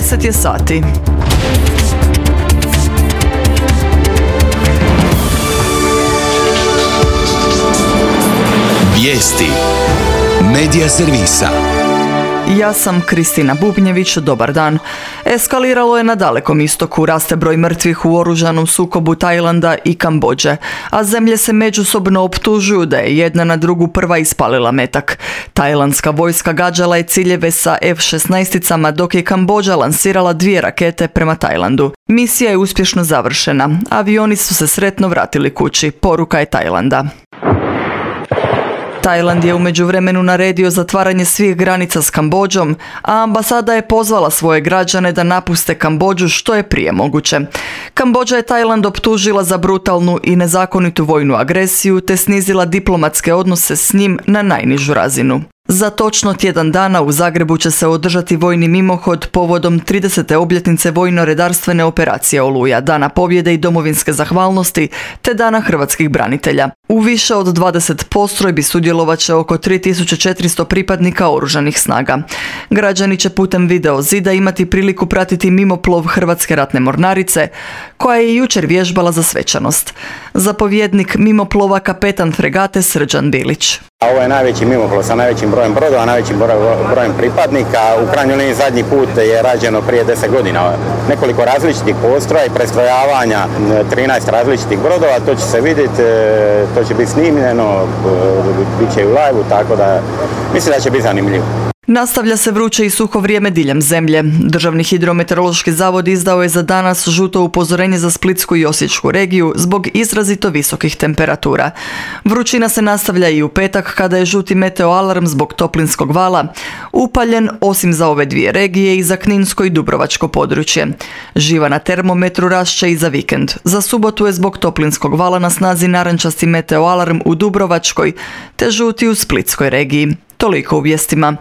10 je sati. Vijesti Medija servisa. Ja sam Kristina Bubnjević, dobar dan. Eskaliralo je na Dalekom istoku, raste broj mrtvih u oružanom sukobu Tajlanda i Kambodže, a zemlje se međusobno optužuju da je jedna na drugu prva ispalila metak. Tajlandska vojska gađala je ciljeve sa F-16-icama, dok je Kambodža lansirala 2 rakete prema Tajlandu. Misija je uspješno završena, avioni su se sretno vratili kući, poruka je Tajlanda. Tajland je u međuvremenu naredio zatvaranje svih granica s Kambodžom, a ambasada je pozvala svoje građane da napuste Kambodžu što je prije moguće. Kambodža je Tajland optužila za brutalnu i nezakonitu vojnu agresiju te snizila diplomatske odnose s njim na najnižu razinu. Za točno tjedan dana u Zagrebu će se održati vojni mimohod povodom 30. obljetnice vojno-redarstvene operacije Oluja, Dana pobjede i domovinske zahvalnosti te Dana hrvatskih branitelja. U više od 20 postrojbi sudjelovat će oko 3400 pripadnika oružanih snaga. Građani će putem video zida imati priliku pratiti mimoplov Hrvatske ratne mornarice, koja je jučer vježbala za svečanost. Zapovjednik mimoplova kapetan fregate Srđan Bilić. Ovo je najveći mimoplov sa najvećim brojem brodova, najvećim brojem pripadnika. U krajnjoj liniji zadnji put je rađeno prije 10 godina. Nekoliko različitih postroja i prestrojavanja 13 različitih brodova, to će se vidjeti, to će biti snimljeno, bit će i u live-u, tako da mislim da će biti zanimljivo. Nastavlja se vruće i suho vrijeme diljem zemlje. Državni hidrometeorološki zavod izdao je za danas žuto upozorenje za Splitsku i Osječku regiju zbog izrazito visokih temperatura. Vrućina se nastavlja i u petak kada je žuti meteoalarm zbog toplinskog vala upaljen osim za ove 2 regije i za Kninsko i Dubrovačko područje. Živa na termometru rašće i za vikend. Za subotu je zbog toplinskog vala na snazi narančasti meteoalarm u Dubrovačkoj te žuti u Splitskoj regiji. Toliko u vijestima.